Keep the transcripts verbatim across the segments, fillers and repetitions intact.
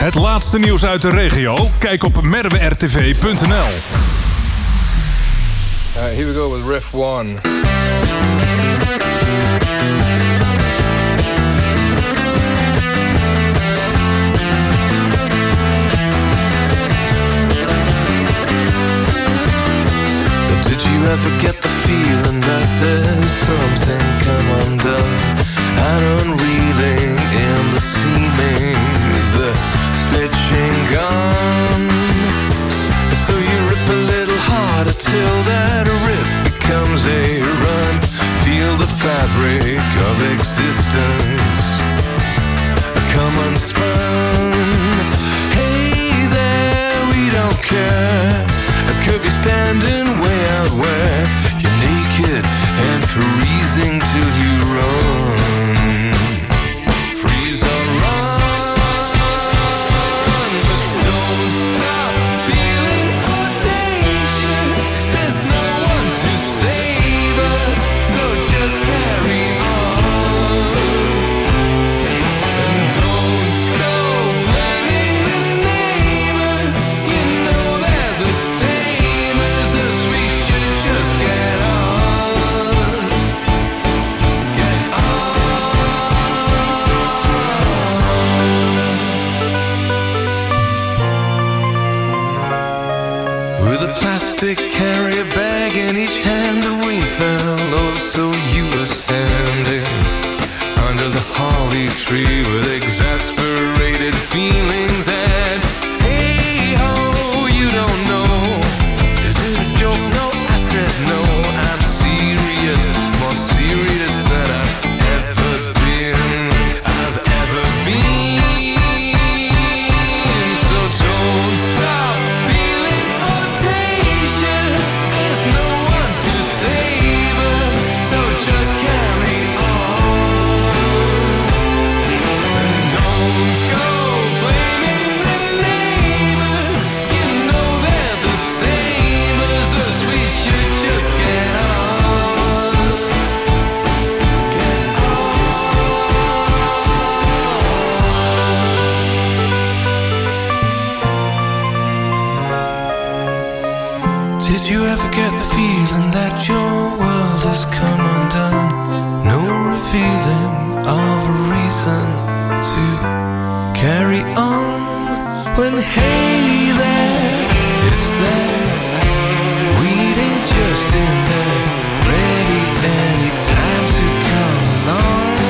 Het laatste nieuws uit de regio? Kijk op merwe r t v punt n l. Alright, here we go with riff one. Did you ever get the feeling that there's something come undone and unreeling in the seaming, the stitching gone? So you rip a little harder till that rip becomes a run. Feel the fabric of existence come unspun. Hey there, we don't care. I could be standing way out where you're naked and freezing till you run. Freeze or run, but don't stop feeling audacious. There's no one to save us, so just carry on. And don't go blaming the neighbors, you know they're the same as us. We should just get on, get on. With a plastic carrier bag in each hand, the rain fell. Oh, so you were standing under the holly tree with exasperated feelings. And hey ho, you don't know, is it a joke? No, I said no, I'm serious, more serious than I've ever been, I've ever been. So don't stop feeling audacious, there's no one to save us, so just carry on. And don't go blaming the neighbors, you know they're the same as us. We should just get on, get on. Did you ever get the feeling that your world has come undone? No revealing of a reason to carry on. When hey there, it's there, waiting just in there, ready any time to come along.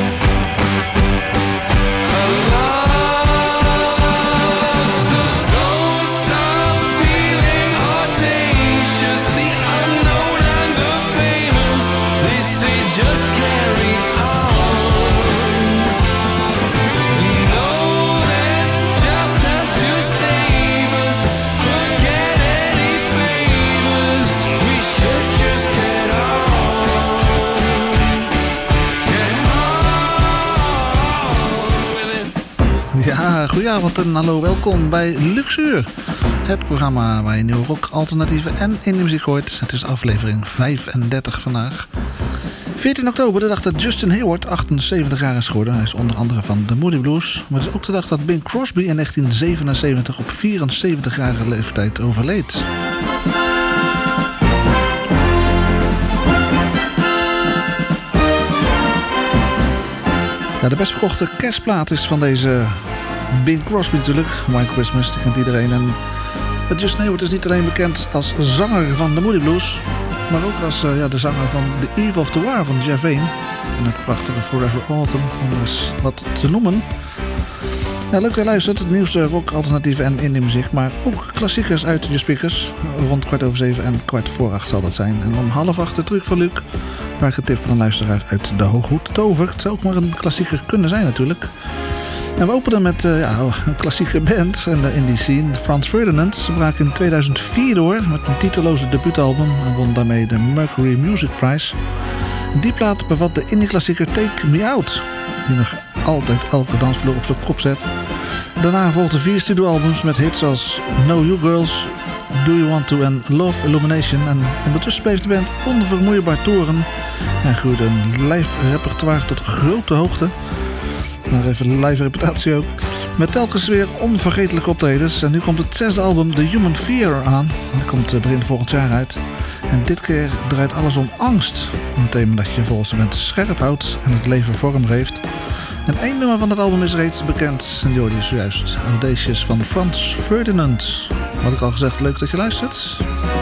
Along. So don't stop feeling audacious, the unknown and the famous, they say just carry on. No, that's just us to save us. Forget any favors, we should just get on. Get on with it. Ja, goedenavond en hallo, welkom bij Luxuur. Het programma waar je nieuwe rock, alternatieve en indie muziek hoort. Het is aflevering vijfendertig vandaag. veertien oktober, de dag dat Justin Hayward achtenzeventig jaar is geworden. Hij is onder andere van de Moody Blues. Maar het is ook de dag dat Bing Crosby in negentien zevenenzeventig op vierenzeventigjarige leeftijd overleed. Ja, de best verkochte kerstplaat is van deze Bing Crosby natuurlijk. White Christmas, die kent iedereen. En Justin Hayward is niet alleen bekend als zanger van de Moody Blues, maar ook als uh, ja, de zanger van The Eve of the War van Jeff Wayne. En het prachtige Forever Autumn, om eens wat te noemen. Ja, leuk dat je luistert. Het nieuwste rock, alternatieve en indie muziek. Maar ook klassiekers uit je speakers. Rond kwart over zeven en kwart voor acht zal dat zijn. En om half acht de truc van Luc. Waar ik een tip van een luisteraar uit de Hooghoed Tover. Het zou ook maar een klassieker kunnen zijn natuurlijk. En we openen met uh, ja, een klassieke band in de indie scene, Franz Ferdinand. Ze braken in tweeduizend vier door met een titeloze debuutalbum en won daarmee de Mercury Music Prize. Die plaat bevat de indie-klassieker Take Me Out, die nog altijd elke dansvloer op zijn kop zet. Daarna volgden vier studioalbums met hits als Know You Girls, Do You Want To en Love Illumination. En ondertussen bleef de band onvermoeibaar toeren en groeide een live repertoire tot grote hoogte. Nou, even een live reputatie ook. Met telkens weer onvergetelijke optredens. En nu komt het zesde album The Human Fear aan. Dat komt begin volgend jaar uit. En dit keer draait alles om angst. Een thema dat je volgens de band scherp houdt en het leven vorm geeft. En één nummer van het album is reeds bekend. En die hoorde je zojuist. Audacious van Franz Ferdinand. Had ik al gezegd, leuk dat je luistert.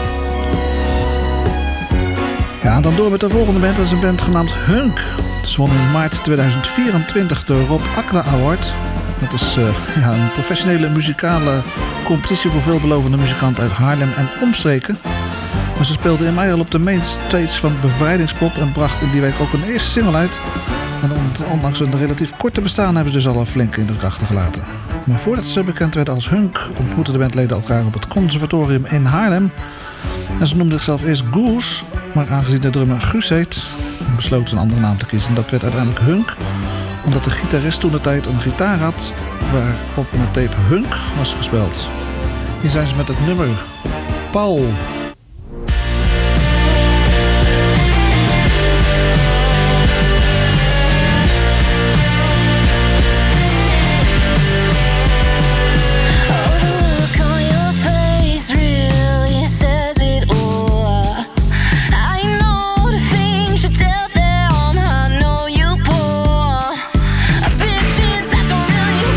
Ja, en dan door met de volgende band. Dat is een band genaamd Hunk. Ze won in maart tweeduizend vierentwintig de Rob Akda Award. Dat is uh, ja, een professionele muzikale competitie voor veelbelovende muzikanten uit Haarlem en omstreken. Maar ze speelden in mei al op de mainstage van Bevrijdingspop en bracht in die week ook een eerste single uit. En ondanks een relatief korte bestaan hebben ze dus al een flinke indruk achtergelaten. Maar voordat ze bekend werden als Hunk, ontmoetten de bandleden elkaar op het conservatorium in Haarlem. En ze noemden zichzelf eerst Goose, maar aangezien de drummer Guus heet, besloten ze een andere naam te kiezen. En dat werd uiteindelijk Hunk, omdat de gitarist toen de tijd een gitaar had waarop met tape Hunk was gespeeld. Hier zijn ze met het nummer Paul.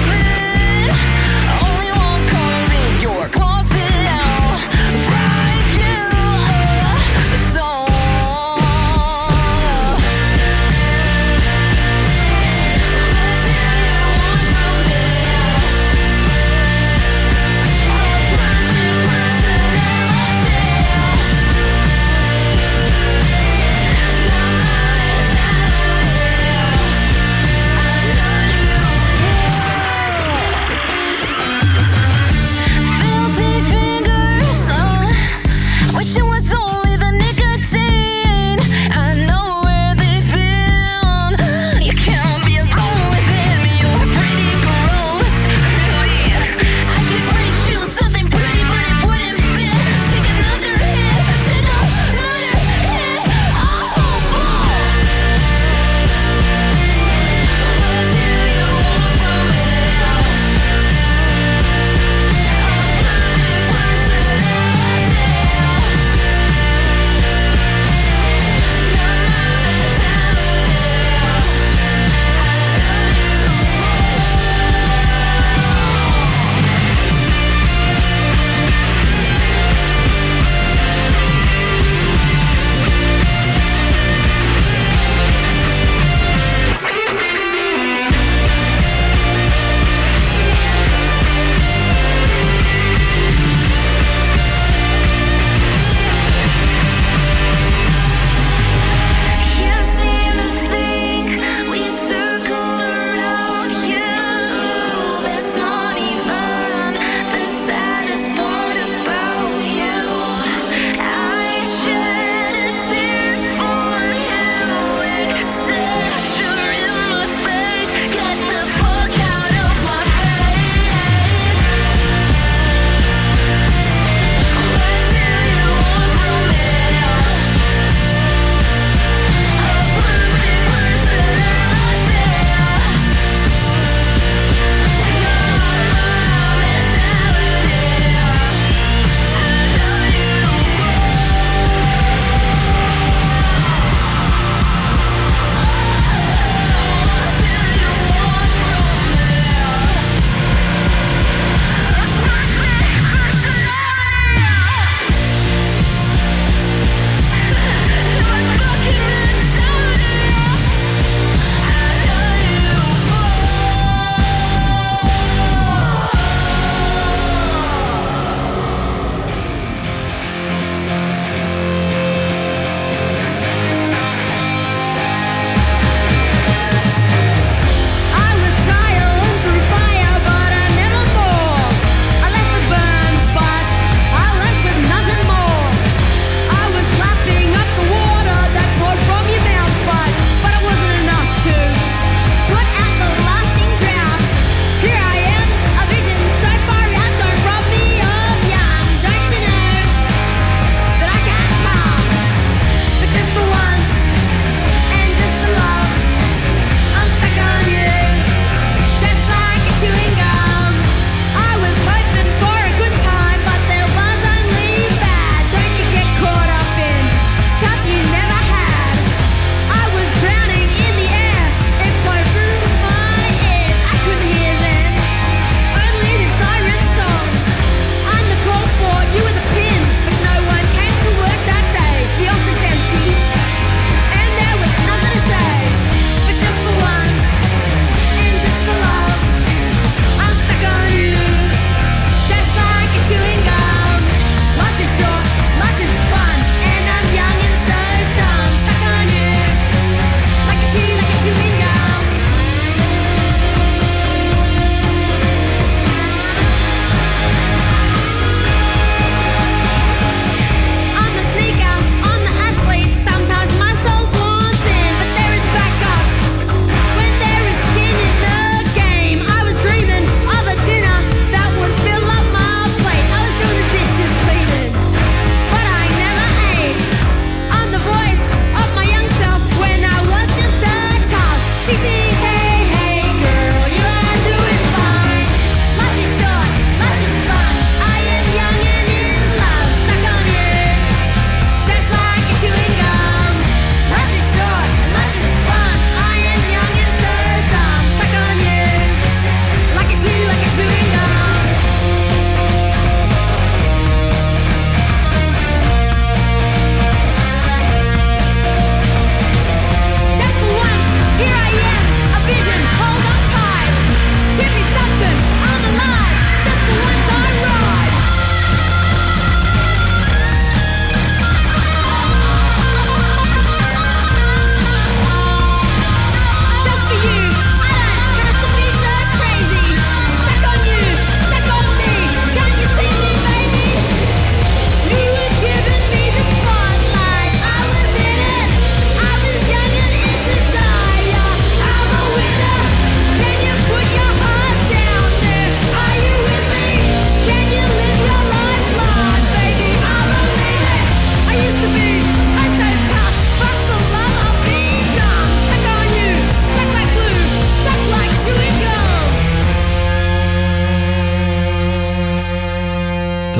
Close it out, right?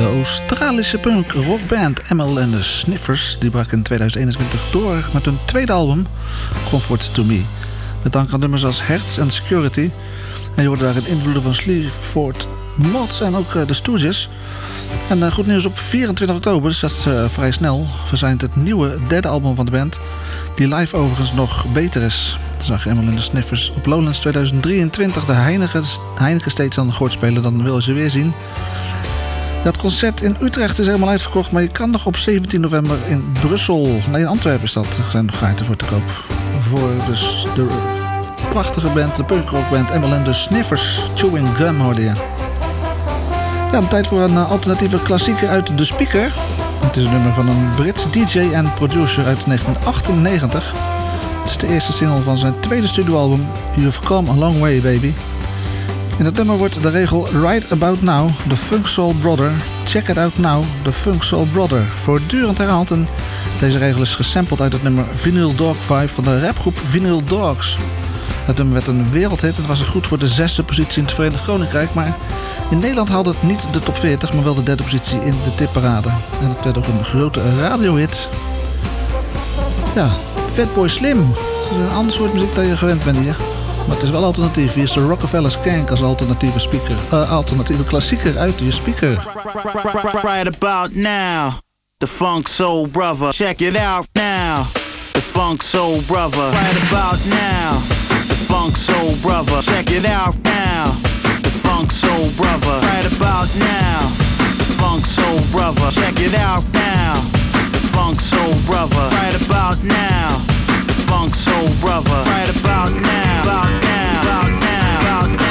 De Australische punk rockband Amyl and the Sniffers die brak in tweeduizend eenentwintig door met hun tweede album Comfort to Me. Met dank aan nummers als Hertz en Security. En je hoorde daar een invloeden van Sleaford Mods en ook uh, de Stooges. En uh, goed nieuws, op vierentwintig oktober, dus dat is uh, vrij snel, verschijnt het nieuwe derde album van de band. Die live overigens nog beter is. Dan zag je Amyl and the Sniffers op Lowlands tweeduizend drieëntwintig de Heineken, Heineken Stage aan de Gort spelen. Dan wil je ze weer zien. Dat concert in Utrecht is helemaal uitverkocht, maar je kan nog op zeventien november in Brussel, nee in Antwerpen is dat, er zijn nog kaarten voor te koop. Voor dus de prachtige band, de punkrockband Amyl and the Sniffers, Chewing Gum hoorde je. Ja, een tijd voor een alternatieve klassieker uit De Speaker. Het is een nummer van een Brits D J en producer uit negentien achtennegentig. Het is de eerste single van zijn tweede studioalbum You've Come a Long Way Baby. In het nummer wordt de regel Right About Now, The Funk Soul Brother, Check It Out Now, The Funk Soul Brother voortdurend herhaald. En deze regel is gesampled uit het nummer Vinyl Dog vijf van de rapgroep Vinyl Dogs. Het nummer werd een wereldhit en was er goed voor de zesde positie in het Verenigd Koninkrijk, maar in Nederland haalde het niet de top veertig, maar wel de derde positie in de tipparade. En het werd ook een grote radiohit. Ja, Fatboy Slim. Dat is een ander soort muziek dat je gewend bent hier. Maar het is wel alternatief. Hier is de Rockefeller Skank als alternatieve speaker. Uh, alternatieve klassieker uit je speaker. Right about now, the Funk Soul Brother. Check it out now, the Funk Soul Brother. Right about now, the Funk Soul Brother. Check it out now, the Funk Soul Brother. Right about now, the Funk Soul Brother. Check it out now, the Funk Soul Brother. Right about now, the Funk Soul Brother. Right about now, about now, about now, about now.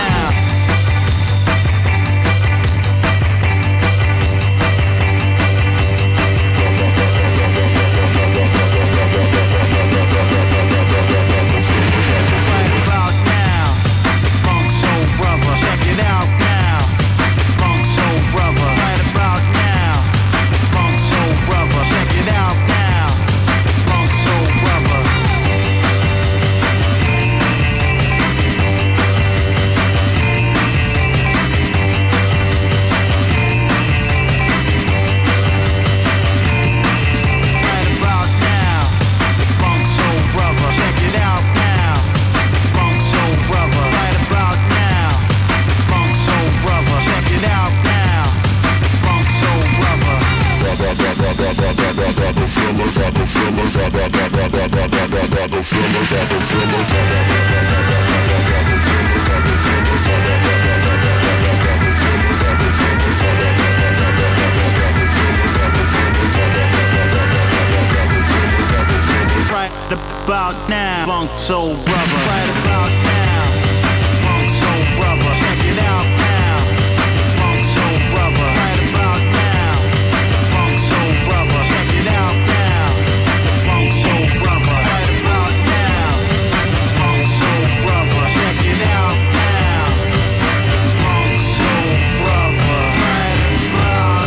About now, Funk Soul Brother. Right about now, Funk Soul Brother. Check it out now, Funk Soul Brother. Right about now, Funk Soul Brother. Check it out now, Funk Soul Brother. Right about now, Funk Soul Brother. Check it out now, Funk Soul Brother. Right about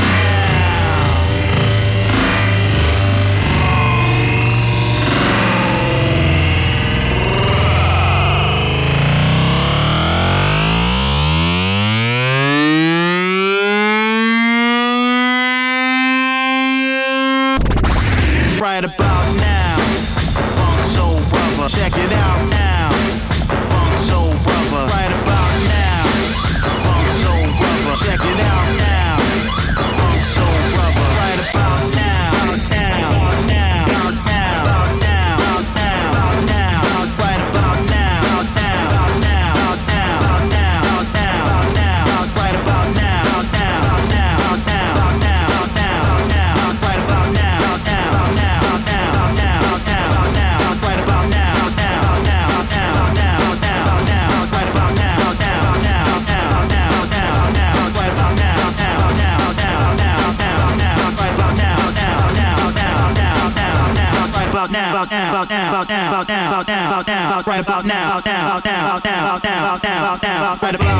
right about now, Funk Soul Brother. Check it out now, Funk Soul Brother. Right about now, Funk Soul Brother. Check it out now, Funk Soul Brother. Right about now, now, now, now, now, now, now, right about now, now, now, now, now, now, right about now, now, now, now, now, now, right about now, now, now, now, now, now, right about now, now, now, now, now, now, right about now, now, now, now, now, now, right about now, now, now, now, now, now, right about now, now, now, now, now, now, right about now, about now, about now, about now, about now, about now, about now, right about now, now, now, now, now, now, now, right about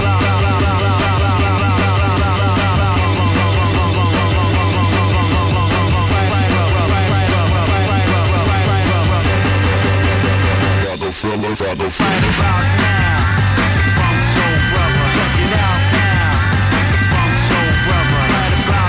right about now, Funk Soul Brother. Check it out now, Funk Soul Brother. Right about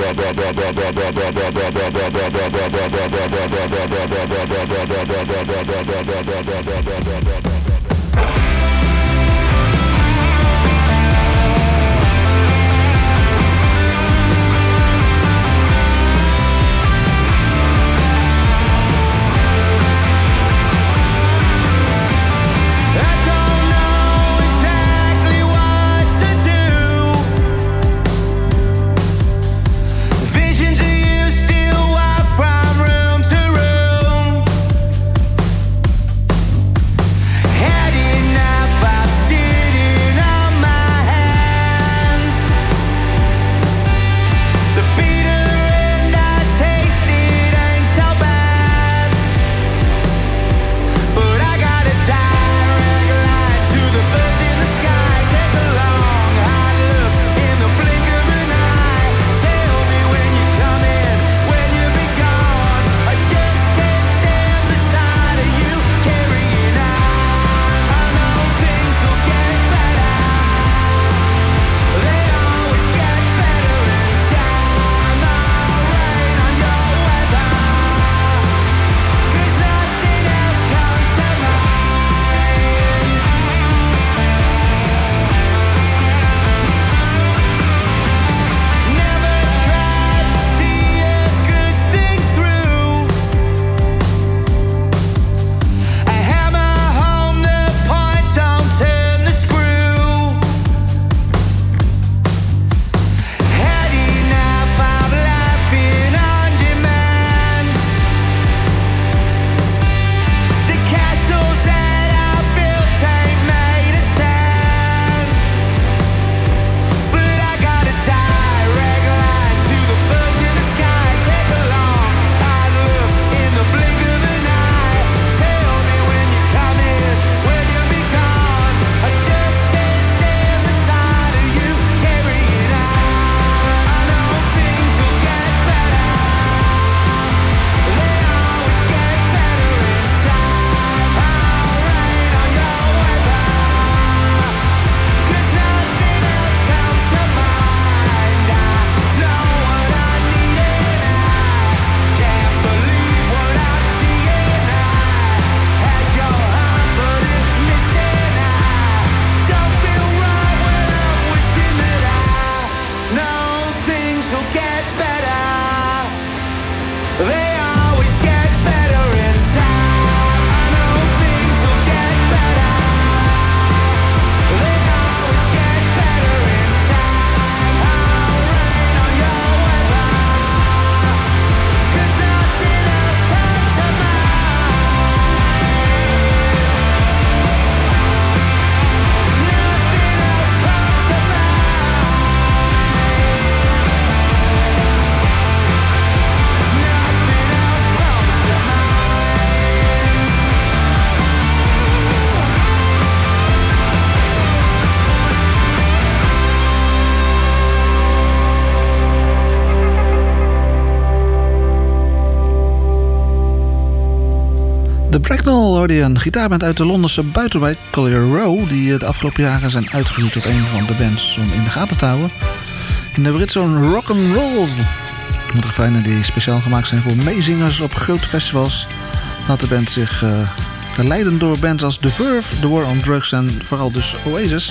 De Bracknell hoorde je, een gitaarband uit de Londense buitenwijk Collier Row, die de afgelopen jaren zijn uitgegroeid tot een van de bands om in de gaten te houden. In de Britse rock'n'roll, met refreinen die speciaal gemaakt zijn voor meezingers op grote festivals, laat de band zich uh, leiden door bands als The Verve, The War on Drugs en vooral dus Oasis.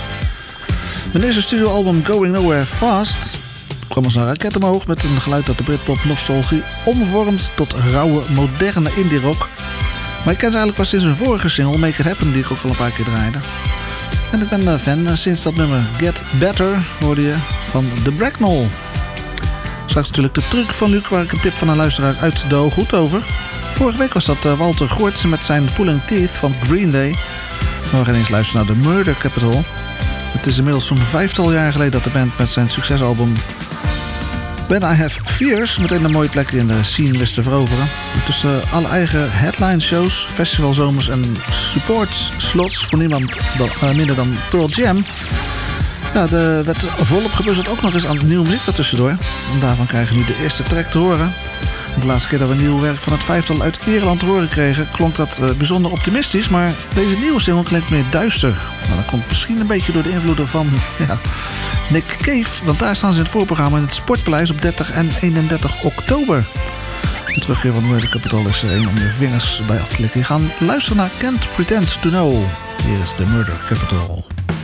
Hun eerste studioalbum Going Nowhere Fast kwam als een raket omhoog met een geluid dat de Britpop nostalgie omvormt tot rauwe, moderne indie rock. Maar ik ken ze eigenlijk pas sinds hun vorige single Make It Happen, die ik ook al een paar keer draaide. En ik ben fan sinds dat nummer Get Better hoorde je van The Bracknell. Straks natuurlijk de truc van Luc, waar ik een tip van een luisteraar uit de Hooghoed over. Vorige week was dat Walter Goorts met zijn Pulling Teeth van Green Day. Maar we gaan eens luisteren naar The Murder Capital. Het is inmiddels zo'n vijftal jaar geleden dat de band met zijn succesalbum When I Have Fears meteen een mooie plek in de scene te veroveren. Tussen alle eigen headline shows, festivalzomers en support slots voor niemand dan, uh, minder dan Pearl Jam. Ja, er werd volop gebuzzeld ook nog eens aan nieuwe muziek ertussendoor. En daarvan krijgen we nu de eerste track te horen. De laatste keer dat we nieuw werk van het vijftal uit Ierland te horen kregen, klonk dat uh, bijzonder optimistisch, maar deze nieuwe single klinkt meer duister. Maar dat komt misschien een beetje door de invloeden van ja, Nick Cave, want daar staan ze in het voorprogramma in het Sportpaleis op dertig en eenendertig oktober. De terugkeer van Murder Capital is er een om je vingers bij af te klikken. Je gaat luisteren naar Can't Pretend to Know. Hier is de Murder Capital.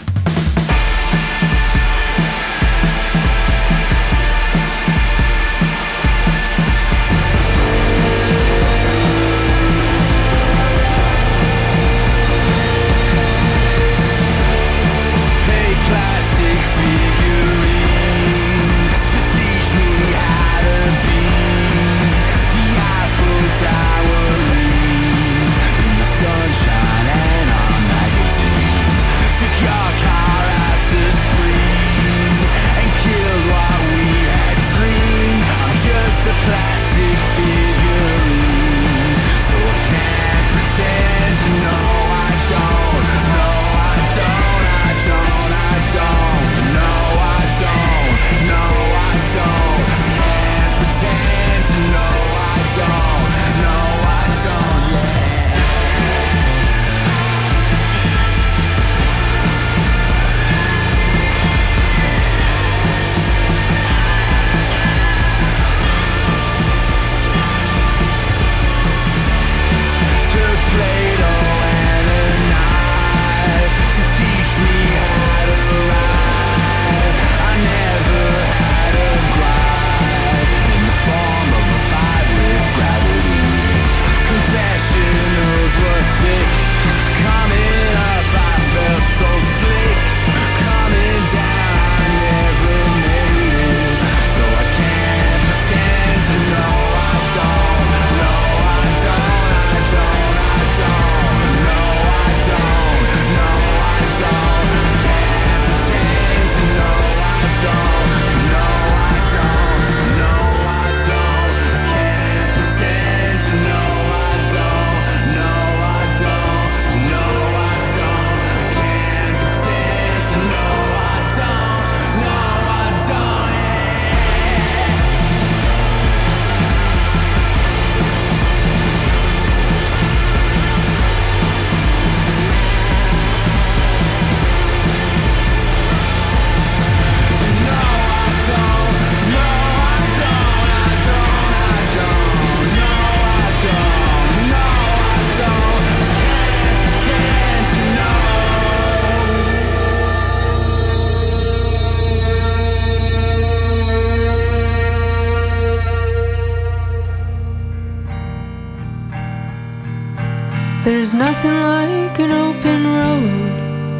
There's nothing like an open road,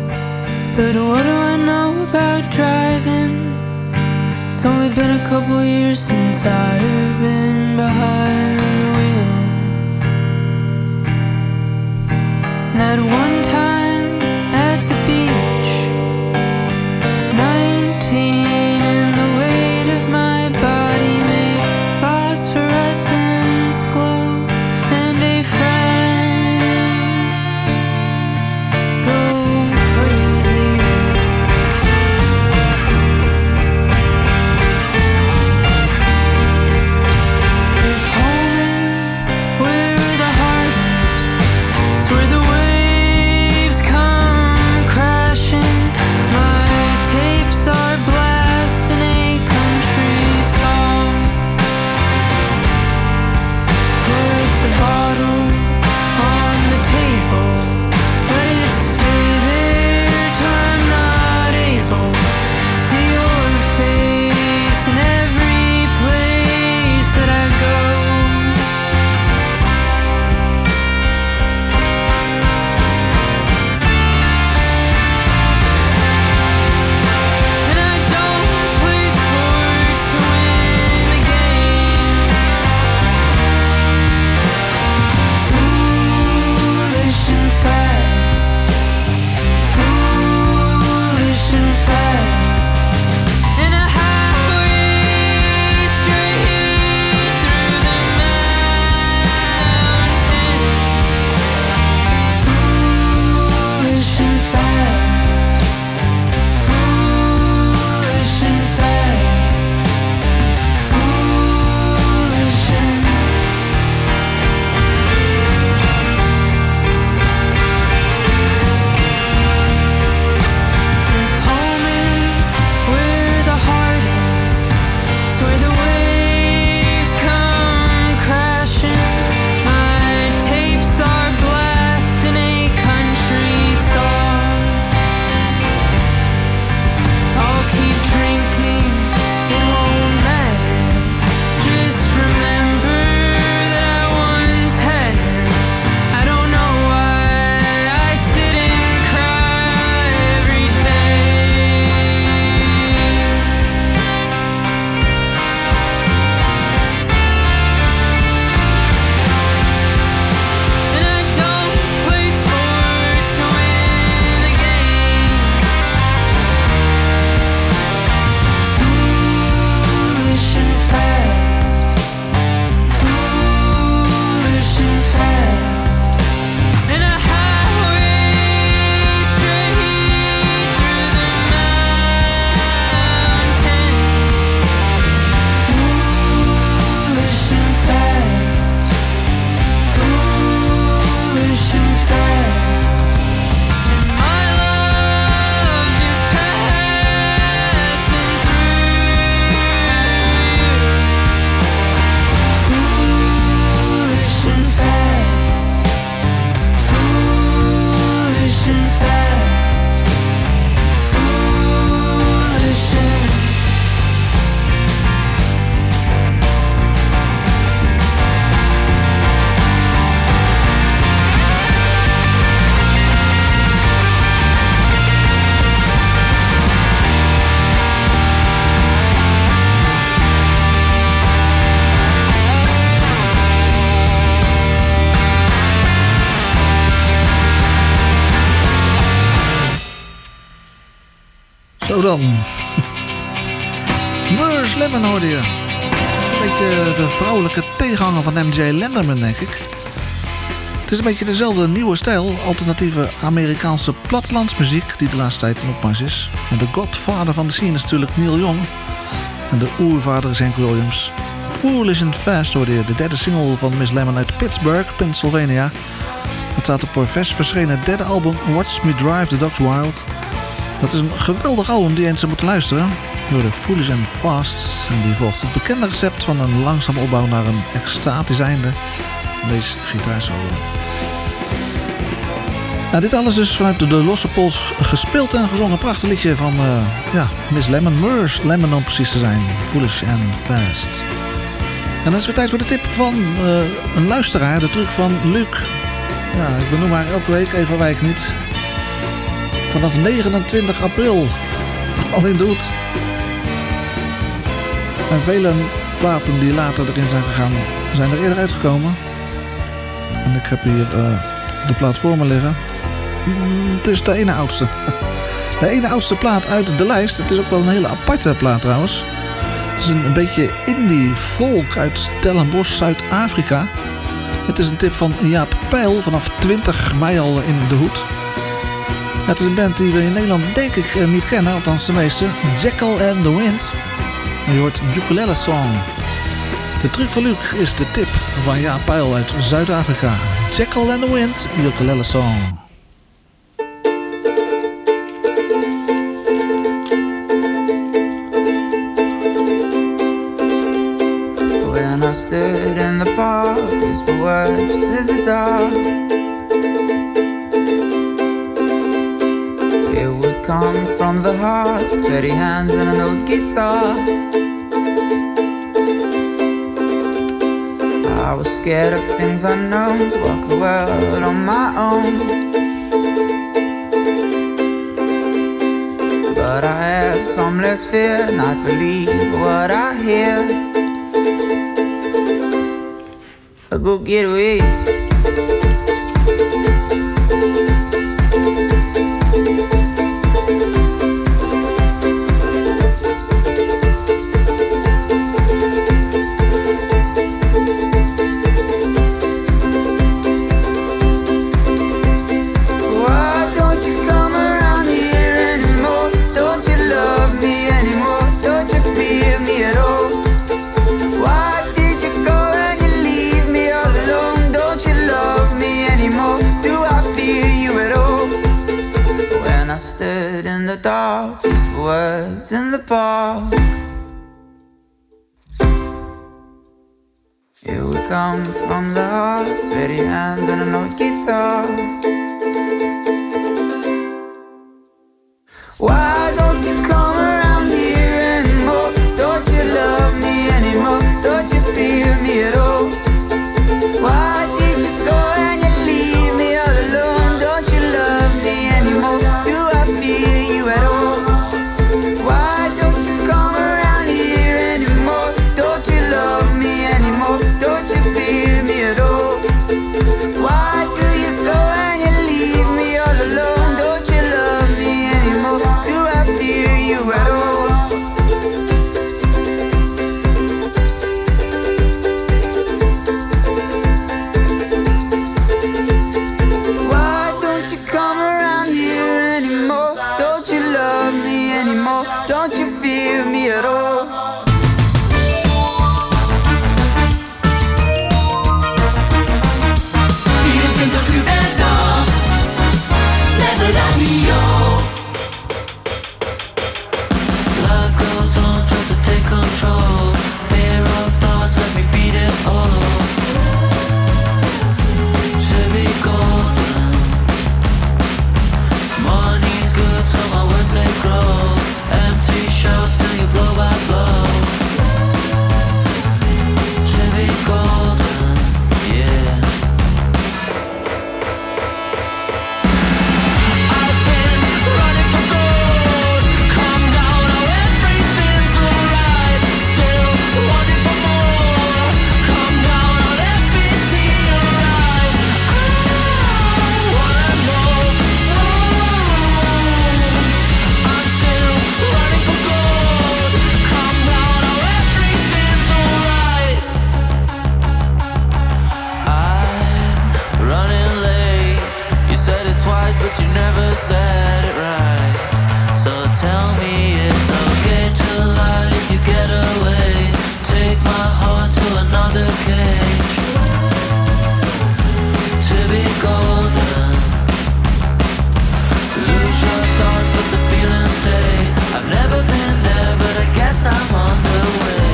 but what do I know about driving? It's only been a couple years since I've been behind the wheel. That one time at the beach, nineteen, and the weight of my body made phosphorescence glow, and a friend Where the way Zo dan. Merce Lemon hoorde je. Een beetje de vrouwelijke tegenhanger van M J Lenderman, denk ik. Het is een beetje dezelfde nieuwe stijl, alternatieve Amerikaanse plattelandsmuziek die de laatste tijd in opmars is. En de godvader van de scene is natuurlijk Neil Young. En de oervader is Hank Williams. Foolish and Fast hoorde je, de derde single van Miss Lemon uit Pittsburgh, Pennsylvania. Het staat op haar vers verschenen derde album Watch Me Drive the Dogs Wild. Dat is een geweldig album die je eens zou moeten luisteren. Door de Foolish and Fast. En die volgt het bekende recept van een langzame opbouw naar een extatisch einde. Deze gitaarsolo. Nou, dit alles dus vanuit de losse pols gespeeld en gezongen. Prachtig liedje van uh, ja, Miss Lemon. Merce Lemon om precies te zijn. Foolish and Fast. En dan is het weer tijd voor de tip van uh, een luisteraar. De truc van Luc. Ja, ik benoem haar elke week, even wijk niet. Vanaf negenentwintig april. Al in doet. En vele platen die later erin zijn gegaan, zijn er eerder uitgekomen. En ik heb hier uh, de plaat voor me liggen. Mm, het is de ene oudste. De ene oudste plaat uit de lijst. Het is ook wel een hele aparte plaat trouwens. Het is een, een beetje indie folk uit Stellenbosch, Zuid-Afrika. Het is een tip van Jaap Peil vanaf twintig mei al in de hoed. Het is een band die we in Nederland denk ik niet kennen, althans de meeste. Jekyll and the Wind. En je hoort Ukulele Song. De truc van Luc is de tip van Jaap Peil uit Zuid-Afrika. Jekyll and the Wind, Ukulele Song. When I stood in the park, whisper words to the dark. It would come from the heart, sweaty hands and an old guitar. I was scared of things unknown, to walk the world on my own. But I have some less fear, not believe what I hear. A good getaway. In the dark, whisper words in the park. It would come from the heart, sweaty hands and an old guitar. Why don't you come around here anymore? Don't you love me anymore? Don't you feel me at all? Why did you go and you leave me all alone? Don't you love me anymore? Do I feel you at all? Why don't you come around here anymore? Don't you love me anymore? Don't you feel me at all? Why do you go and you leave me all alone? Don't you love me anymore? Do I feel you at all? Why don't you come around here anymore? Don't you love me anymore? Don't you feel me at all? vierentwintig uur per dag met de radio. Life goes on, try to take control. Fear of thoughts, let me beat it all. Should be golden. Money's good, so my words they grow. Empty shots, till you blow by blow. Should be golden, yeah. I've been never said it right. So tell me it's okay to lie if you get away. Take my heart to another cage. To be golden. Lose your thoughts but the feeling stays. I've never been there but I guess I'm on the way.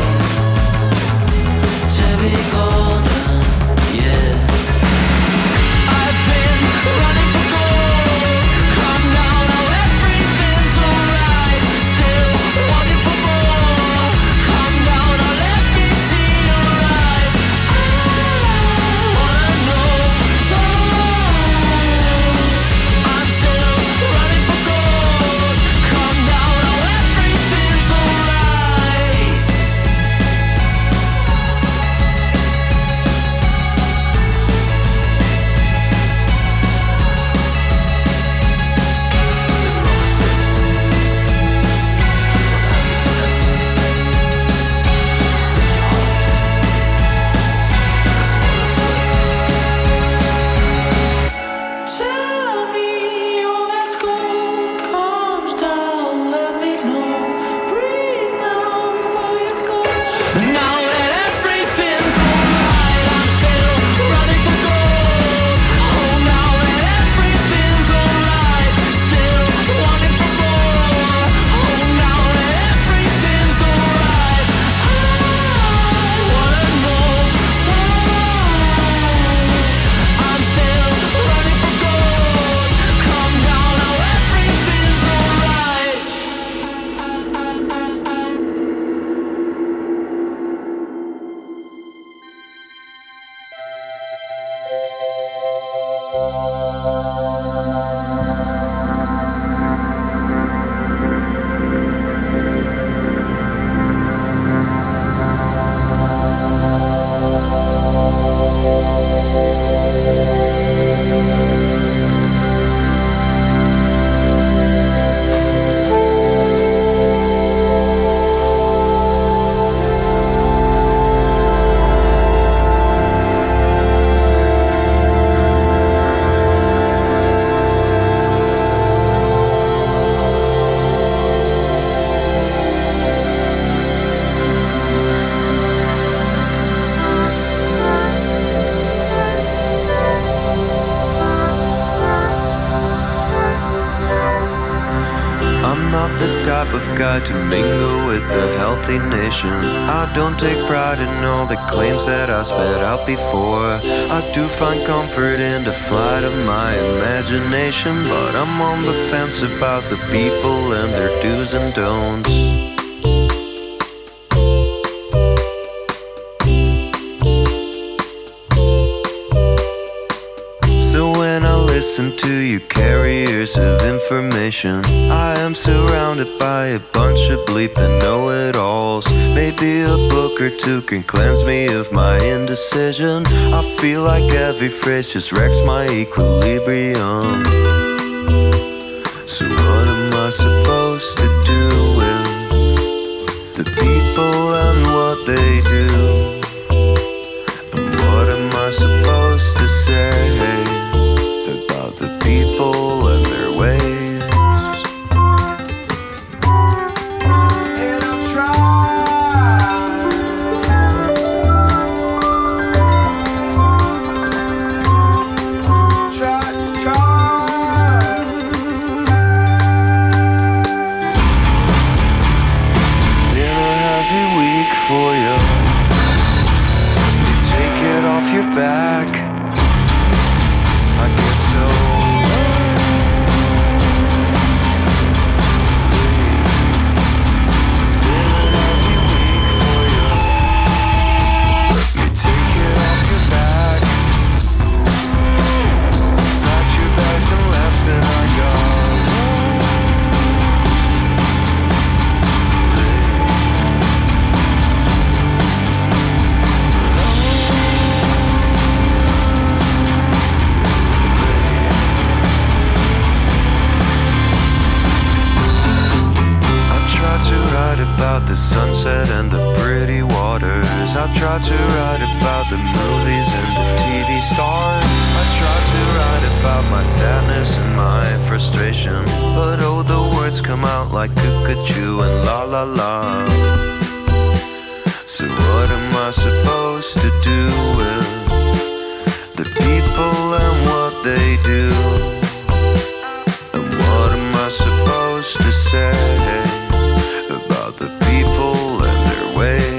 To be golden, yeah. I've been running for gold. Come now, now everything's alright. Still wanting for more. Come now, now let me see your eyes. I wanna know. I'm still running for gold. Come now, now everything's alright. Tell me all that's gold comes down, let me know. Breathe now before you go. Now that everything's alright, I'm still running for gold. Oh, now that everything's alright, still wanting for more. Oh, now that everything's alright, I wanna know. I'm still running for gold. Come down, now everything's alright. I'm not the type of guy to mingle with the healthy nation. I don't take pride in all the claims that I sped out before. I do find comfort in the flight of my imagination, but I'm on the fence about the people and their do's and don'ts. So when I listen to you carriers of information, I am surrounded by a bunch of bleeping know-it-alls. Maybe a book or two can cleanse me of my indecision. I feel like every phrase just wrecks my equilibrium. So what am I supposed to do with the people and what they do? And what am I supposed to say about the people and their ways? And I'll try. Try, try. It's been a heavy week for you. You take it off your back. I get so it's been a heavy week for you. Let me take it off your back. Packed your bags and left and I got about the sunset and the pretty waters. years I've tried to write about the movies and the T V stars. I tried to write about my sadness and my frustration, but oh, the words come out like cuckoo and la la la. So what am I supposed to do with the people and what they do? And what am I supposed to say about the people and their ways?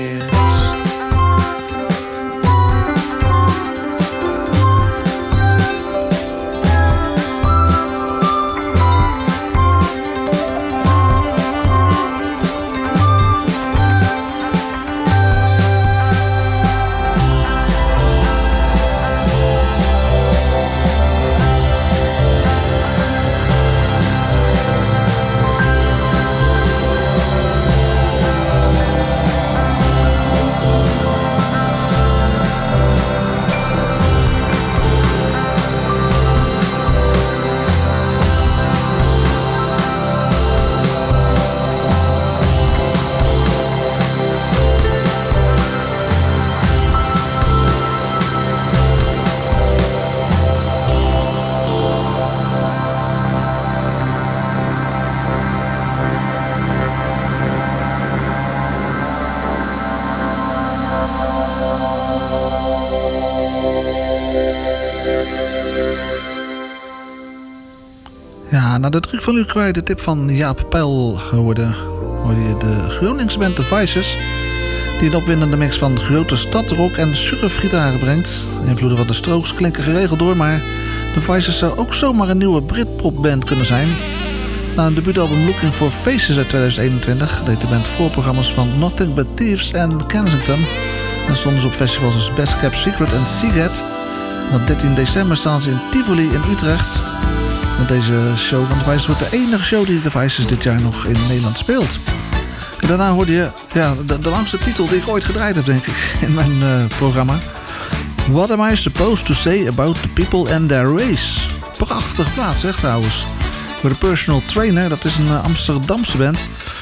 Ja, na de druk van u kwijt de tip van Jaap Peil geworden, hoor je de Groningse band The Vices, die een opwindende mix van grote stadrock en surfgitaren brengt. De invloeden van de Strokes klinken geregeld door, maar The Vices zou ook zomaar een nieuwe Britpopband kunnen zijn. Na een debuutalbum Looking for Faces uit twintig eenentwintig deed de band voorprogramma's van Nothing But Thieves en Kensington en stonden ze op festivals als Best Kept Secret en Seagate. En op dertien december staan ze in Tivoli in Utrecht. En deze show van The Vices wordt de enige show die The Vices dit jaar nog in Nederland speelt. En daarna hoorde je ja, de, de langste titel die ik ooit gedraaid heb, denk ik, in mijn uh, programma. What am I supposed to say about the people and their race? Prachtige plaats, zeg trouwens. Voor de Personal Trainer, dat is een uh, Amsterdamse band.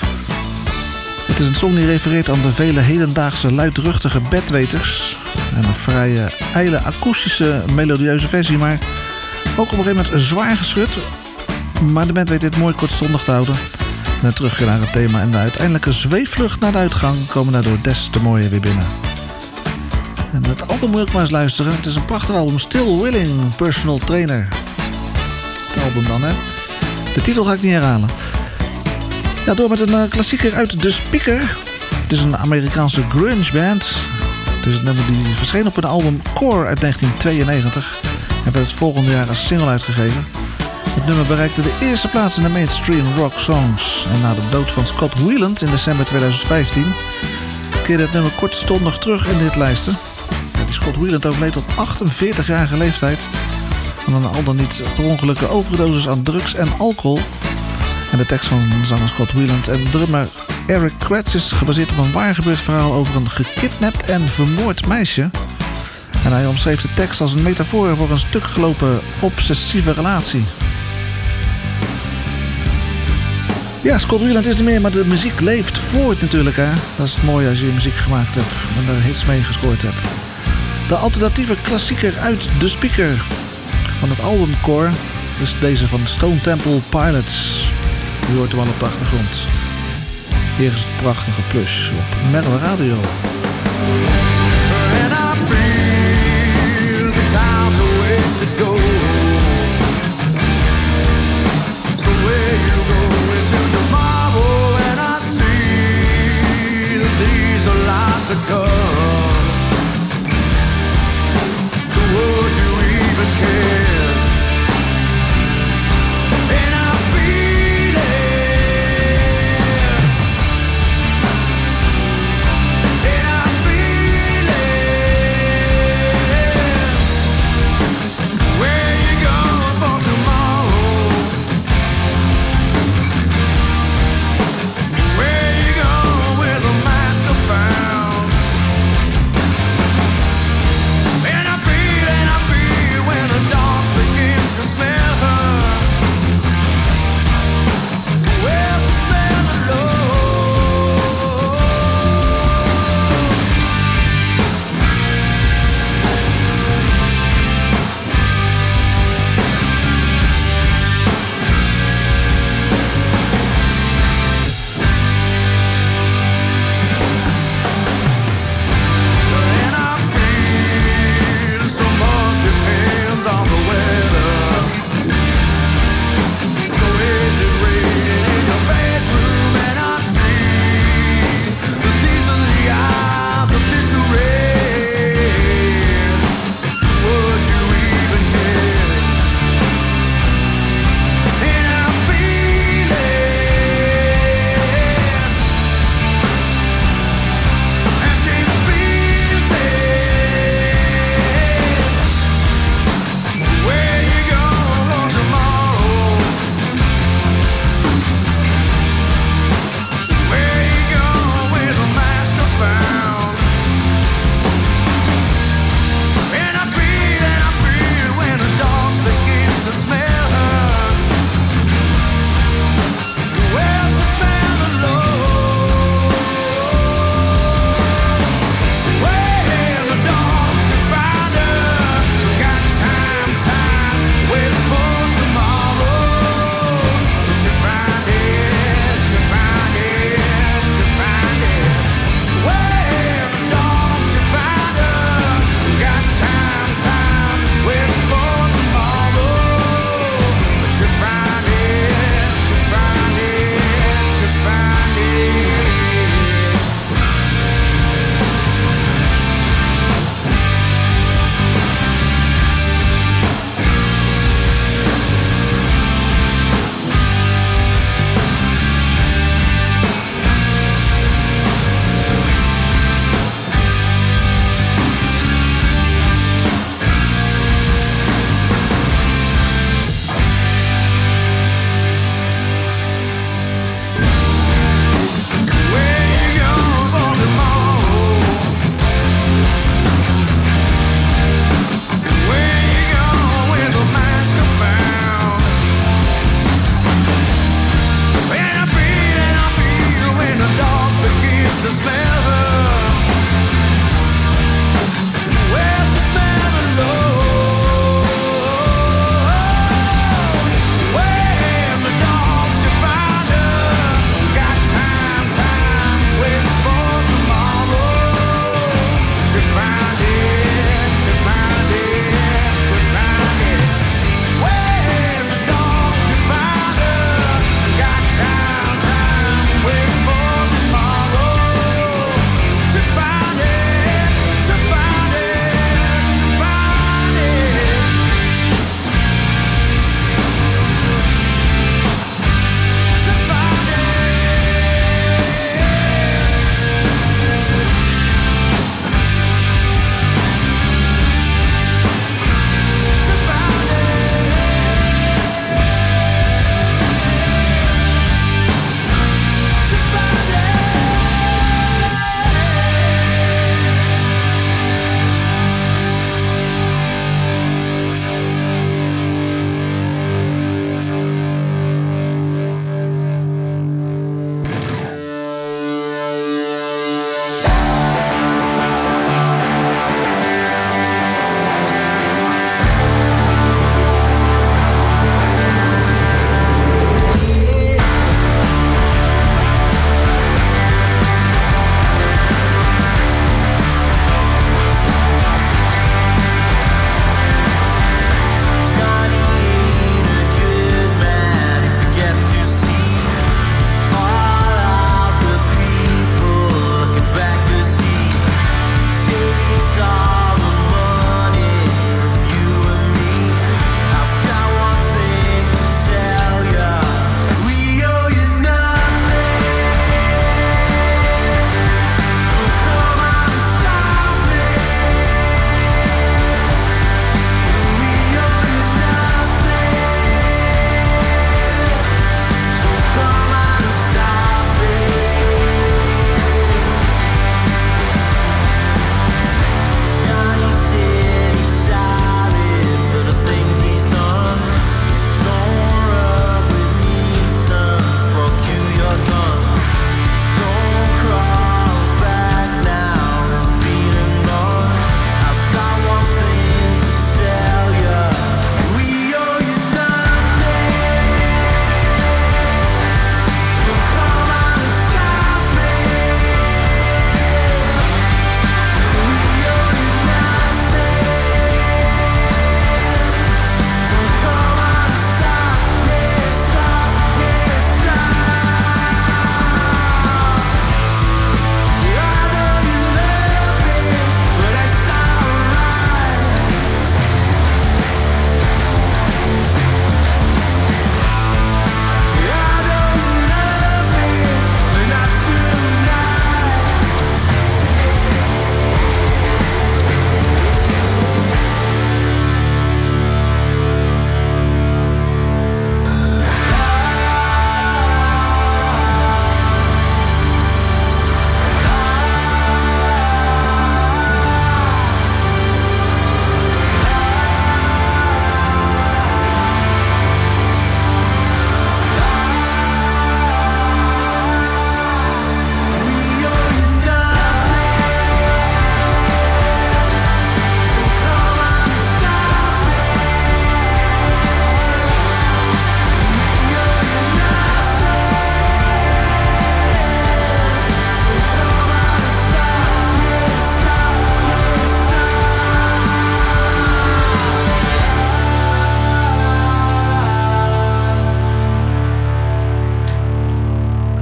Het is een song die refereert aan de vele hedendaagse luidruchtige bedweters. En een vrij uh, ijle akoestische melodieuze versie, maar ook op een gegeven moment zwaar geschud. Maar de band weet dit mooi kortstondig te houden. En de terugkeer naar het thema en de uiteindelijke zweefvlucht naar de uitgang komen daardoor des te mooier weer binnen. En het album moet je ook maar eens luisteren. Het is een prachtig album. Still Willing, Personal Trainer. Het album dan, hè. De titel ga ik niet herhalen. Ja, door met een uh, klassieker uit The Speaker. Het is een Amerikaanse grunge band. Het is het nummer die verscheen op een album Core uit negentien tweeënnegentig. En werd het volgende jaar als single uitgegeven. Het nummer bereikte de eerste plaats in de mainstream rock songs. En na de dood van Scott Weiland in december tweeduizend vijftien keerde het nummer kortstondig terug in de hitlijsten. Ja, die Scott Weiland overleed op achtenveertigjarige leeftijd van een al dan niet per ongelukke overdosis aan drugs en alcohol. En de tekst van zanger Scott Weiland en drummer Eric Kretz is gebaseerd op een waar gebeurd verhaal over een gekidnapt en vermoord meisje. En hij omschreef de tekst als een metafoor voor een stuk gelopen obsessieve relatie. Ja, Scott Weiland is er meer, maar de muziek leeft voort natuurlijk, hè. Dat is het mooie als je muziek gemaakt hebt en er hits mee gescoord hebt. De alternatieve klassieker uit The Speaker van het album Core is deze van Stone Temple Pilots. U hoort hem al op de achtergrond. Hier is het prachtige Plush op Merwe Radio. And I feel the time's a ways to go. So where you go into tomorrow, and I see that these are lies to come. So would you even care? And I feel it. And I feel it. Where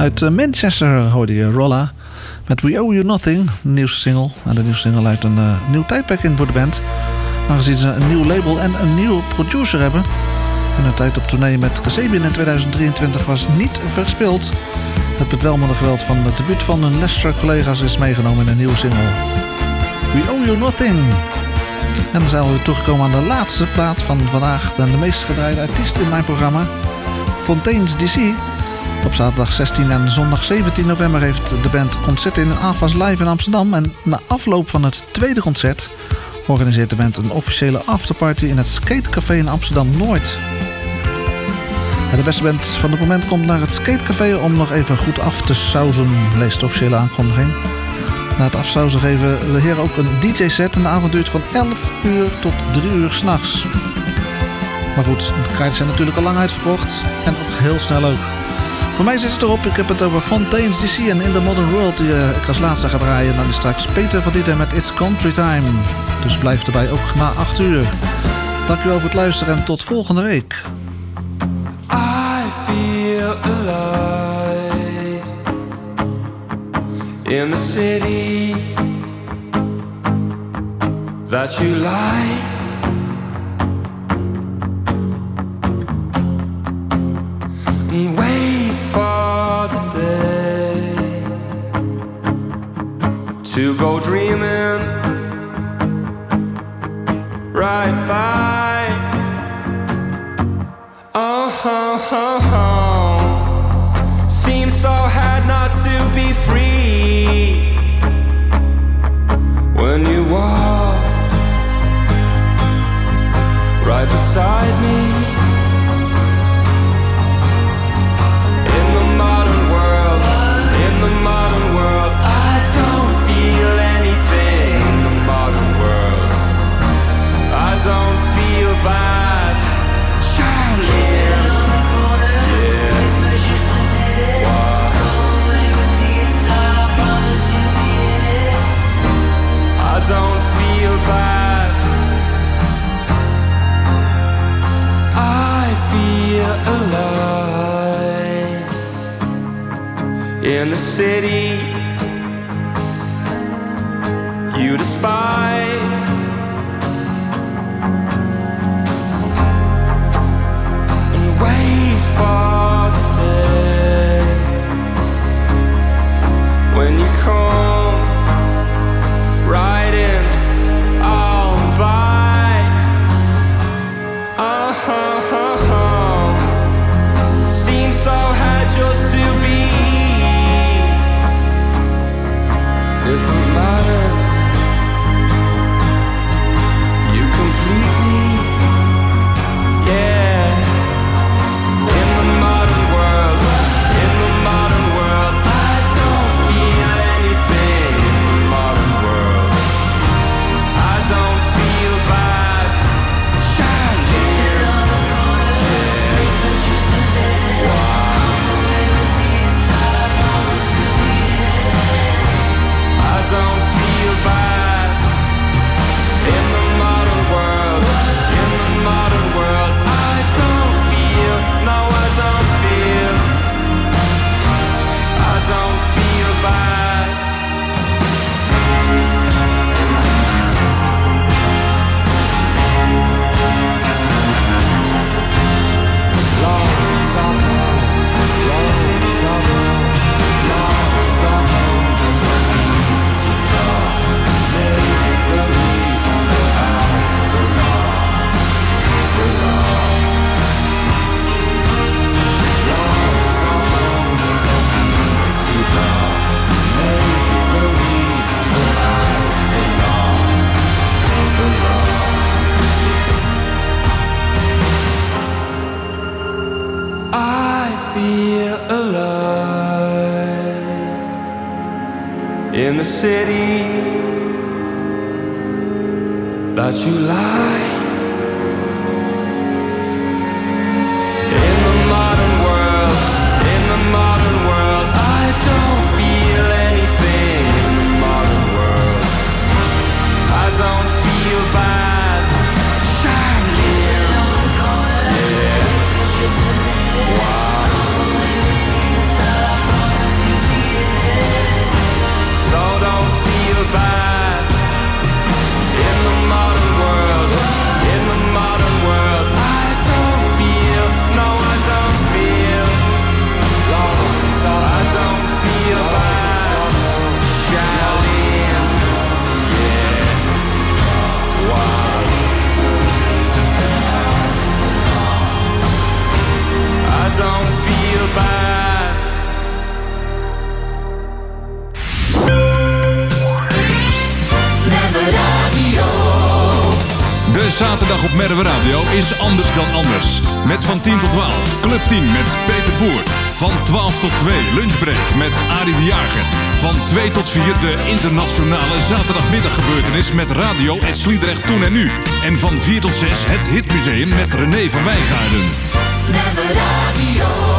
Uit Manchester hoorde je Rolla met We Owe You Nothing, de nieuwste single. En de nieuwste single luidt een uh, nieuw tijdperk in voor de band, aangezien ze een nieuw label en een nieuwe producer hebben. En hun tijd op tournee met Kasabian in tweeduizend drieëntwintig was niet verspild. Het bedwelmende geweld van het debuut van hun Leicester-collega's is meegenomen in een nieuwe single. We Owe You Nothing. En dan zijn we toegekomen aan de laatste plaat van vandaag. De meest gedraaide artiest in mijn programma, Fontaines D C. Op zaterdag zestien en zondag zeventien november heeft de band concert in AFAS Live in Amsterdam. En na afloop van het tweede concert organiseert de band een officiële afterparty in het Skatecafé in Amsterdam-Noord. De beste band van het moment komt naar het Skatecafé om nog even goed af te sauzen, leest de officiële aankondiging. Na het afsauzen geven de heren ook een D J-set en de avond duurt van elf uur tot drie uur s'nachts. Maar goed, de kaarten zijn natuurlijk al lang uitverkocht en ook heel snel ook. Voor mij zit het erop, ik heb het over Fontaines D C en In The Modern World die uh, ik als laatste ga draaien. En dan is straks Peter van Dieter met It's Country Time. Dus blijf erbij ook na acht uur. Dankjewel voor het luisteren en tot volgende week. I feel alive in the city that you like. And wait for the day to go dreaming right by. Oh, oh, oh, oh. Seems so hard not to be free when you walk right beside me. In the modern world, in the modern world, I don't feel anything. In the modern world, I don't feel bad. Charlie. I don't feel bad. I feel alive in the city you despise. And wait for the day when you come riding on by. Oh, oh, oh, oh. Seems so hard just to be. If it matters, you complete me. Yeah. In the modern world, in the modern world, I don't feel anything. In the modern world, I don't feel bad. Charlie. I don't feel bad. In the modern world, in the modern world, I don't feel, no I don't feel, I don't feel bad. Long as I'm home, long as I'm home, long as I'm home, there's no feeling to draw. Maybe the reason that I belong, belong. As long as I'm home, there's no feeling to draw. Maybe the reason that I belong, belong. I feel alive in the city that you like. In the modern world, in the modern world, I don't feel anything. In the modern world, I don't feel bad. Charlie. Yeah. Wow. Iedere zaterdag op Merwe Radio is anders dan anders. Met van tien tot twaalf Club tien met Peter Boer. Van twaalf tot twee Lunchbreak met Arie de Jager. Van twee tot vier de internationale zaterdagmiddaggebeurtenis met Radio Het Sliedrecht Toen en Nu. En van vier tot zes het Hitmuseum met René van Wijngaarden. Merwe Radio.